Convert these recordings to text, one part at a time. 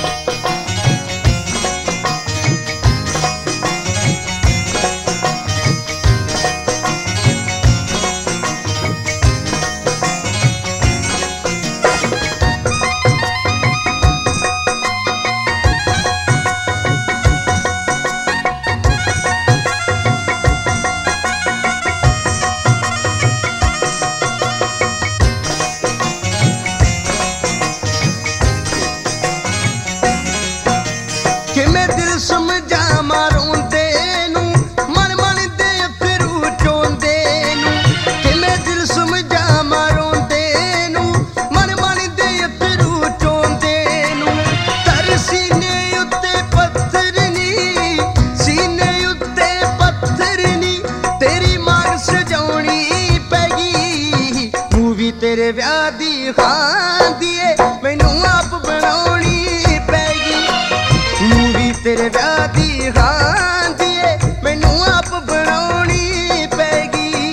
ਕਿਵੇਂ ਦਿਲ ਸਮਝਾਵਾਂ ਰੋਂਦੇ ਨੂੰ, ਮਨ ਮਨ ਦੇ ਫਿਰੂ ਚੋਂਦੇ ਨੂੰ। ਕਿਵੇਂ ਦਿਲ ਸਮਝਾਵਾਂ ਰੋਂਦੇ ਨੂੰ, ਮਨ ਮਨ ਦੇ ਫਿਰੂ ਚੋਂਦੇ ਨੂੰ। ਧਰ ਸੀਨੇ ਉੱਤੇ ਪੱਥਰ ਨੀ, ਸੀਨੇ ਉੱਤੇ ਪੱਥਰ ਨੀ, ਤੇਰੀ ਮਾਰ ਸਜਾਉਣੀ ਪੈ ਗਈ। ਮੂਵੀ ਤੇਰੇ ਵਿਆਹ ਦੀ ਖਾਂਦੀ ਏ, ਮੈਨੂੰ ਆਪ ਬਣਾਉਣੀ ਪੈ ਗਈ। ਮੂਵੀ ਤੇਰੇ ਵਿਆਹ ਦੀ ਖਾਂਦੀ ਏ, ਮੈਨੂੰ ਆਪ ਬਣਾਉਣੀ ਪੈ ਗਈ।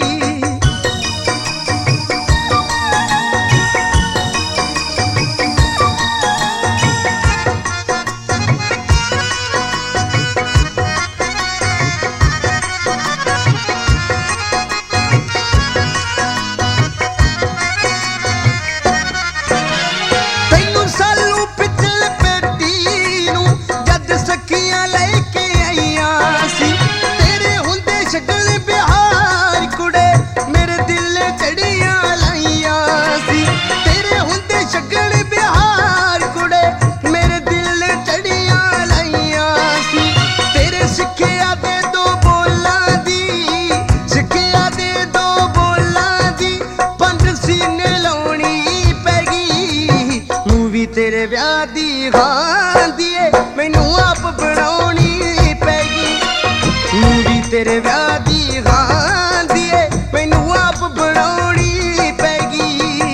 ਤੈਨੂੰ ਸਾਲੂ ਪਿੱਤਲ ਪੇਟੀ ਨੂੰ ਜਦ ਸਖੀਆਂ ਲੈ ਕੇ ਆਈਆਂ ਸੀ। ਤੇਰੇ ਹੁੰਦੇ ਸ਼ਗਲ ਬਿਹਾਰ ਕੁੜੇ, ਮੇਰੇ ਦਿਲ ਚੜੀਆਂ ਲਾਈਆਂ ਸੀ। ਤੇਰੇ ਹੁੰਦੇ ਸ਼ਗਲ ਬਿਹਾਰ ਕੁੜੇ, ਮੇਰੇ ਦਿਲ ਚੜੀਆਂ ਲਾਈਆਂ ਸੀ। ਤੇਰੇ ਸਿੱਖਿਆ ਦੇ ਦੋ ਬੋਲਾਂ ਦੀ, ਸਿੱਖਿਆ ਦੇ ਦੋ ਬੋਲਾਂ ਦੀ, ਪੰਜ ਸੀਨੇ ਲਾਉਣੀ ਪੈ ਗਈ। ਮੂਵੀ ਤੇਰੇ ਵਿਆਹ ਦੀ ਖਾਂਦੀ ਏ, ਮੈਨੂੰ ਆਪ ਬਣਾਉਣੀ ਪੈ ਗਈ। ਮੂਵੀ ਤੇਰੇ ਵਿਆਹ ਦੀ ਖਾਂਦੀ ਏ, ਮੈਨੂੰ ਆਪ ਬਣਾਉਣੀ ਪੈ ਗਈ।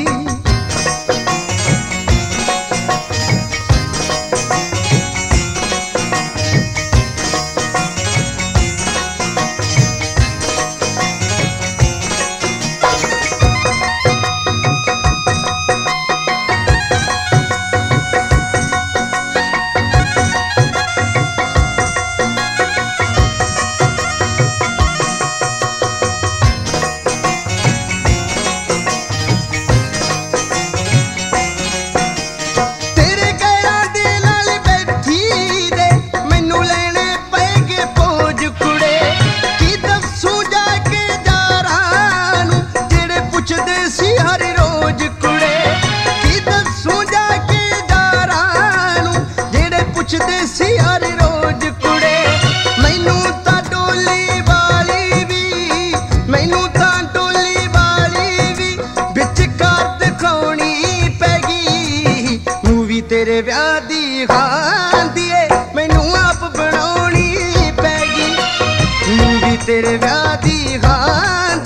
ਤੇਰੇ ਗੈਰਾਂ ਦੇ ਨਾਲ ਬੈਠੀ ਦੇ ਮੈਨੂੰ ਲੈਣੇ ਪੈਗੇ ਪੋਜ ਕੁੜੇ। ਕੀ ਦੱਸੂ ਜਾ ਕੇ ਯਾਰਾਂ ਨੂੰ, ਜਿਹੜੇ ਪੁੱਛਦੇ ਸੀ ਹਰ ਰੋਜ਼ ਕੁੜੇ। ਕੀ ਦੱਸੂ ਜਾ ਕੇ ਯਾਰਾਂ ਨੂੰ, ਜਿਹੜੇ ਪੁੱਛਦੇ ਸੀ ਹਰ ਰੋਜ਼ ਕੁੜੇ। ਮੈਨੂੰ ਤਾਂ ਡੋਲੀ ਵਾਲੀ ਵੀ, ਮੈਨੂੰ ਤਾਂ ਡੋਲੀ ਵਾਲੀ ਵੀ ਵਿਚਕਾਰ ਦਿਖਾਉਣੀ ਪੈ ਗਈ। ਮੂਵੀ ਤੇਰੇ ਵਿਆਹ ਦੀ ਖਾਂਦੀ ਏ, ਮੈਨੂੰ ਆਪ ਬਣਾਉਣੀ ਪੈ ਗਈ। ਮੂਵੀ ਤੇਰੇ ਵਿਆਹ ਦੀ ਖਾਂਦੀ